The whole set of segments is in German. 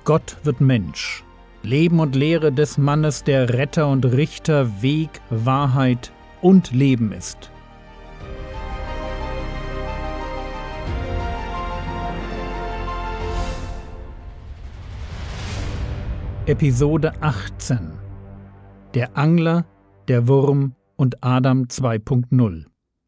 Gott wird Mensch. Leben und Lehre des Mannes, der Retter und Richter, Weg, Wahrheit und Leben ist. Episode 18: Der Angler, der Wurm und Adam 2.0.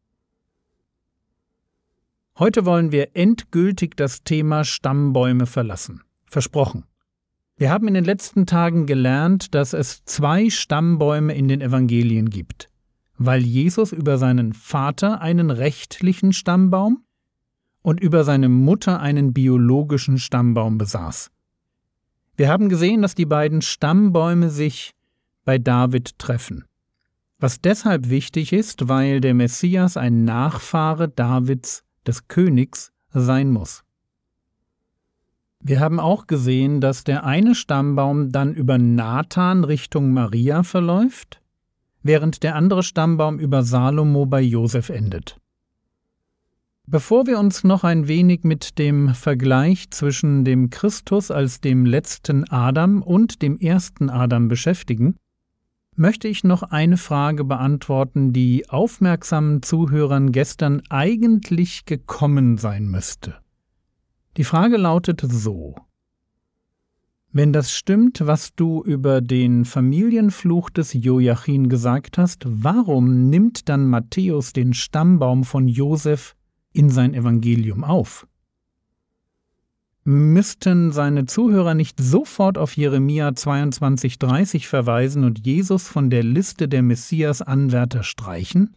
Heute wollen wir endgültig das Thema Stammbäume verlassen. Versprochen. Wir haben in den letzten Tagen gelernt, dass es 2 Stammbäume in den Evangelien gibt, weil Jesus über seinen Vater einen rechtlichen Stammbaum und über seine Mutter einen biologischen Stammbaum besaß. Wir haben gesehen, dass die beiden Stammbäume sich bei David treffen. Was deshalb wichtig ist, weil der Messias ein Nachfahre Davids, des Königs, sein muss. Wir haben auch gesehen, dass der eine Stammbaum dann über Nathan Richtung Maria verläuft, während der andere Stammbaum über Salomo bei Josef endet. Bevor wir uns noch ein wenig mit dem Vergleich zwischen dem Christus als dem letzten Adam und dem ersten Adam beschäftigen, möchte ich noch eine Frage beantworten, die aufmerksamen Zuhörern gestern eigentlich gekommen sein müsste. Die Frage lautet so: Wenn das stimmt, was du über den Familienfluch des Joachim gesagt hast, warum nimmt dann Matthäus den Stammbaum von Josef in sein Evangelium auf? Müssten seine Zuhörer nicht sofort auf Jeremia 22,30 verweisen und Jesus von der Liste der Messias-Anwärter streichen?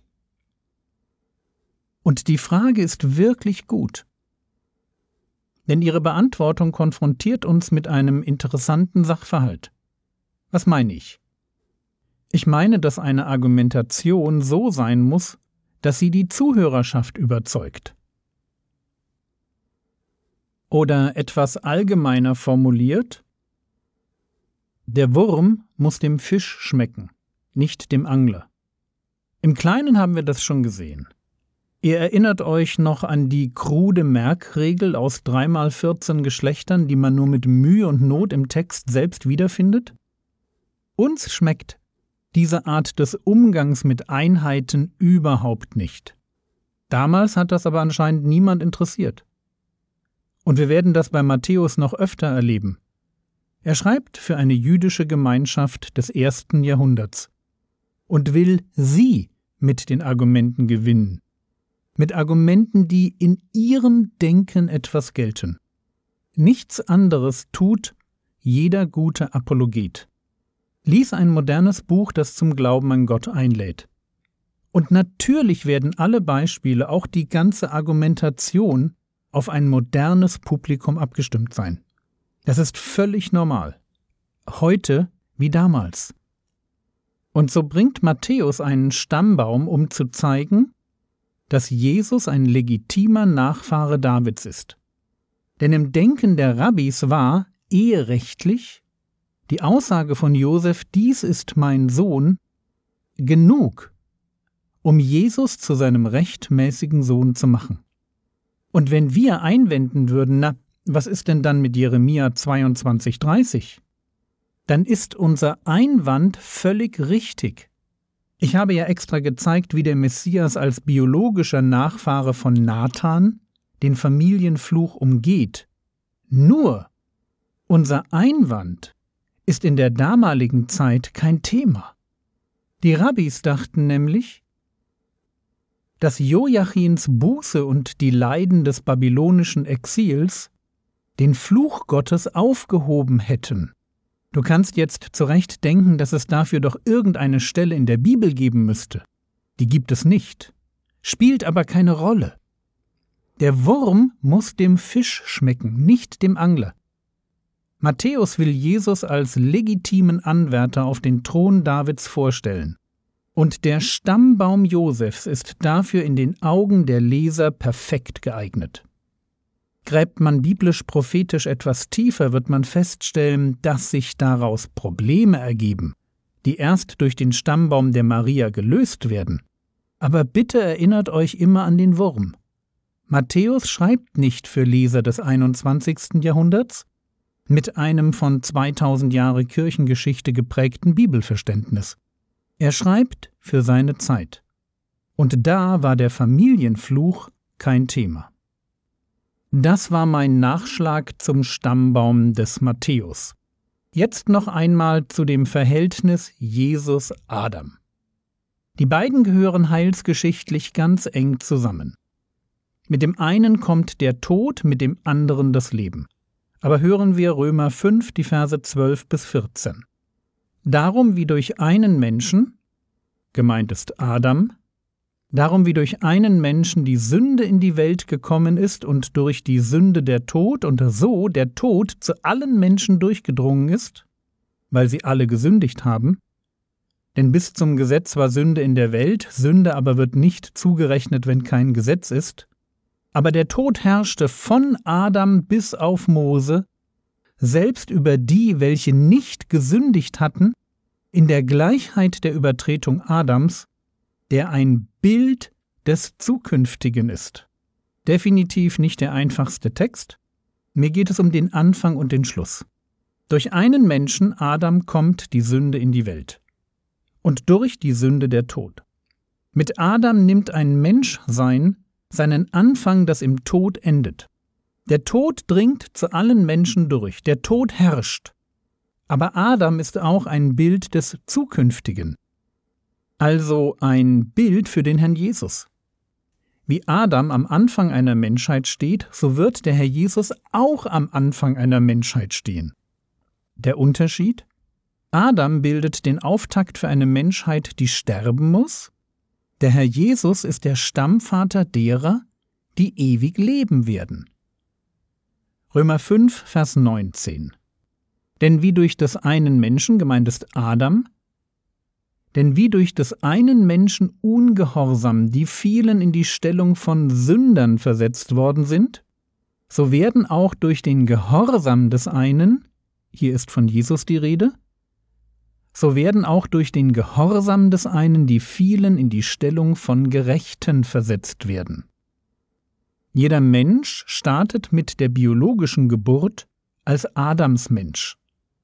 Und die Frage ist wirklich gut. Denn ihre Beantwortung konfrontiert uns mit einem interessanten Sachverhalt. Was meine ich? Ich meine, dass eine Argumentation so sein muss, dass sie die Zuhörerschaft überzeugt. Oder etwas allgemeiner formuliert: Der Wurm muss dem Fisch schmecken, nicht dem Angler. Im Kleinen haben wir das schon gesehen. Ihr erinnert euch noch an die krude Merkregel aus 3x14 Geschlechtern, die man nur mit Mühe und Not im Text selbst wiederfindet? Uns schmeckt diese Art des Umgangs mit Einheiten überhaupt nicht. Damals hat das aber anscheinend niemand interessiert. Und wir werden das bei Matthäus noch öfter erleben. Er schreibt für eine jüdische Gemeinschaft des 1. Jahrhunderts und will sie mit den Argumenten gewinnen. Mit Argumenten, die in ihrem Denken etwas gelten. Nichts anderes tut jeder gute Apologet. Lies ein modernes Buch, das zum Glauben an Gott einlädt. Und natürlich werden alle Beispiele, auch die ganze Argumentation, auf ein modernes Publikum abgestimmt sein. Das ist völlig normal. Heute wie damals. Und so bringt Matthäus einen Stammbaum, um zu zeigen, dass Jesus ein legitimer Nachfahre Davids ist. Denn im Denken der Rabbis war eherechtlich die Aussage von Josef, dies ist mein Sohn, genug, um Jesus zu seinem rechtmäßigen Sohn zu machen. Und wenn wir einwenden würden, na, was ist denn dann mit Jeremia 22,30? Dann ist unser Einwand völlig richtig. Ich habe ja extra gezeigt, wie der Messias als biologischer Nachfahre von Nathan den Familienfluch umgeht. Nur, unser Einwand ist in der damaligen Zeit kein Thema. Die Rabbis dachten nämlich, dass Joachims Buße und die Leiden des babylonischen Exils den Fluch Gottes aufgehoben hätten. Du kannst jetzt zu Recht denken, dass es dafür doch irgendeine Stelle in der Bibel geben müsste. Die gibt es nicht. Spielt aber keine Rolle. Der Wurm muss dem Fisch schmecken, nicht dem Angler. Matthäus will Jesus als legitimen Anwärter auf den Thron Davids vorstellen. Und der Stammbaum Josefs ist dafür in den Augen der Leser perfekt geeignet. Gräbt man biblisch-prophetisch etwas tiefer, wird man feststellen, dass sich daraus Probleme ergeben, die erst durch den Stammbaum der Maria gelöst werden. Aber bitte erinnert euch immer an den Wurm. Matthäus schreibt nicht für Leser des 21. Jahrhunderts, mit einem von 2000 Jahre Kirchengeschichte geprägten Bibelverständnis. Er schreibt für seine Zeit. Und da war der Familienfluch kein Thema. Das war mein Nachschlag zum Stammbaum des Matthäus. Jetzt noch einmal zu dem Verhältnis Jesus-Adam. Die beiden gehören heilsgeschichtlich ganz eng zusammen. Mit dem einen kommt der Tod, mit dem anderen das Leben. Aber hören wir Römer 5, die Verse 12 bis 14. Darum wie durch einen Menschen, gemeint ist Adam, darum wie durch einen Menschen die Sünde in die Welt gekommen ist und durch die Sünde der Tod und so der Tod zu allen Menschen durchgedrungen ist, weil sie alle gesündigt haben. Denn bis zum Gesetz war Sünde in der Welt, Sünde aber wird nicht zugerechnet, wenn kein Gesetz ist. Aber der Tod herrschte von Adam bis auf Mose, selbst über die, welche nicht gesündigt hatten, in der Gleichheit der Übertretung Adams, der ein Bild des Zukünftigen ist. Definitiv nicht der einfachste Text. Mir geht es um den Anfang und den Schluss. Durch einen Menschen, Adam, kommt die Sünde in die Welt. Und durch die Sünde der Tod. Mit Adam nimmt ein Menschsein seinen Anfang, das im Tod endet. Der Tod dringt zu allen Menschen durch, der Tod herrscht. Aber Adam ist auch ein Bild des Zukünftigen, also ein Bild für den Herrn Jesus. Wie Adam am Anfang einer Menschheit steht, so wird der Herr Jesus auch am Anfang einer Menschheit stehen. Der Unterschied? Adam bildet den Auftakt für eine Menschheit, die sterben muss. Der Herr Jesus ist der Stammvater derer, die ewig leben werden. Römer 5, Vers 19. Denn wie durch des einen Menschen, gemeint ist Adam, denn wie durch des einen Menschen Ungehorsam die vielen in die Stellung von Sündern versetzt worden sind, so werden auch durch den Gehorsam des einen, hier ist von Jesus die Rede, so werden auch durch den Gehorsam des einen die vielen in die Stellung von Gerechten versetzt werden. Jeder Mensch startet mit der biologischen Geburt als Adamsmensch.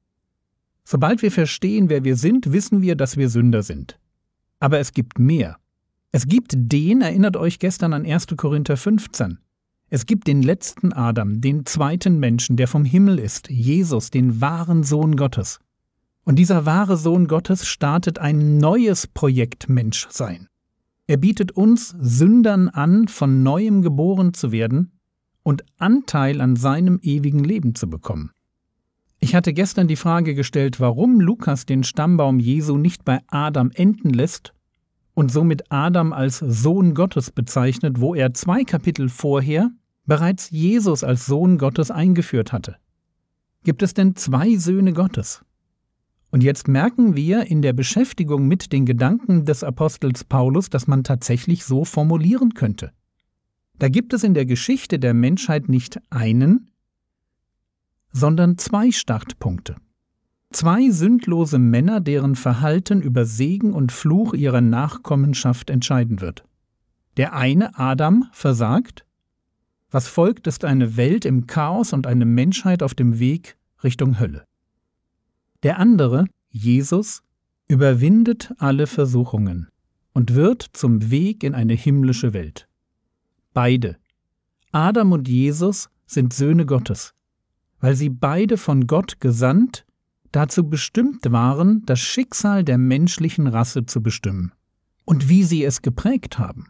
Sobald wir verstehen, wer wir sind, wissen wir, dass wir Sünder sind. Aber es gibt mehr. Es gibt den, erinnert euch gestern an 1. Korinther 15, es gibt den letzten Adam, den zweiten Menschen, der vom Himmel ist, Jesus, den wahren Sohn Gottes. Und dieser wahre Sohn Gottes startet ein neues Projekt Menschsein. Er bietet uns Sündern an, von Neuem geboren zu werden und Anteil an seinem ewigen Leben zu bekommen. Ich hatte gestern die Frage gestellt, warum Lukas den Stammbaum Jesu nicht bei Adam enden lässt und somit Adam als Sohn Gottes bezeichnet, wo er 2 Kapitel vorher bereits Jesus als Sohn Gottes eingeführt hatte. Gibt es denn 2 Söhne Gottes? Und jetzt merken wir in der Beschäftigung mit den Gedanken des Apostels Paulus, dass man tatsächlich so formulieren könnte. Da gibt es in der Geschichte der Menschheit nicht einen, sondern 2 Startpunkte. 2 sündlose Männer, deren Verhalten über Segen und Fluch ihrer Nachkommenschaft entscheiden wird. Der eine, Adam, versagt. Was folgt, ist eine Welt im Chaos und eine Menschheit auf dem Weg Richtung Hölle. Der andere, Jesus, überwindet alle Versuchungen und wird zum Weg in eine himmlische Welt. Beide, Adam und Jesus, sind Söhne Gottes, weil sie beide von Gott gesandt, dazu bestimmt waren, das Schicksal der menschlichen Rasse zu bestimmen und wie sie es geprägt haben.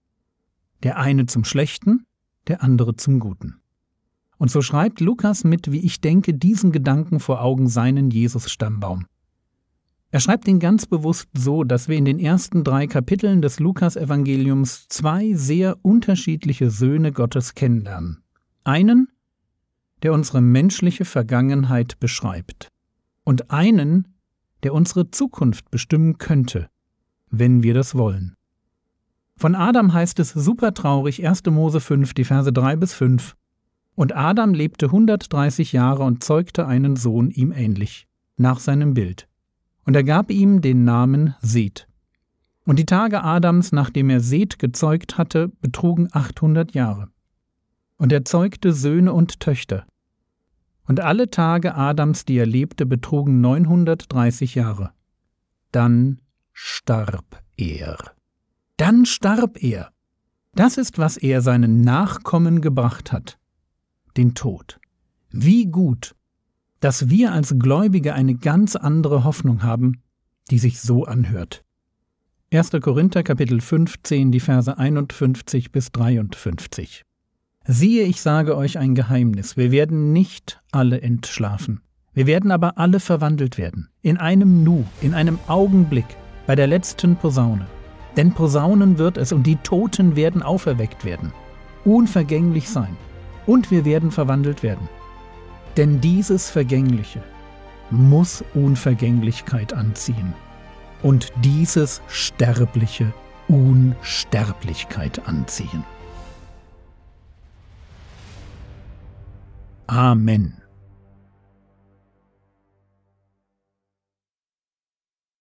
Der eine zum Schlechten, der andere zum Guten. Und so schreibt Lukas mit, wie ich denke, diesen Gedanken vor Augen seinen Jesus-Stammbaum. Er schreibt ihn ganz bewusst so, dass wir in den ersten 3 Kapiteln des Lukas-Evangeliums 2 sehr unterschiedliche Söhne Gottes kennenlernen. Einen, der unsere menschliche Vergangenheit beschreibt, und einen, der unsere Zukunft bestimmen könnte, wenn wir das wollen. Von Adam heißt es super traurig, 1. Mose 5, die Verse 3 bis 5. Und Adam lebte 130 Jahre und zeugte einen Sohn ihm ähnlich, nach seinem Bild. Und er gab ihm den Namen Seth. Und die Tage Adams, nachdem er Seth gezeugt hatte, betrugen 800 Jahre. Und er zeugte Söhne und Töchter. Und alle Tage Adams, die er lebte, betrugen 930 Jahre. Dann starb er. Dann starb er. Das ist, was er seinen Nachkommen gebracht hat. Den Tod. Wie gut, dass wir als Gläubige eine ganz andere Hoffnung haben, die sich so anhört. 1. Korinther Kapitel 15, die Verse 51 bis 53. Siehe, ich sage euch ein Geheimnis, wir werden nicht alle entschlafen. Wir werden aber alle verwandelt werden, in einem Nu, in einem Augenblick, bei der letzten Posaune. Denn Posaunen wird es und die Toten werden auferweckt werden, unvergänglich sein, und wir werden verwandelt werden. Denn dieses Vergängliche muss Unvergänglichkeit anziehen und dieses Sterbliche Unsterblichkeit anziehen. Amen.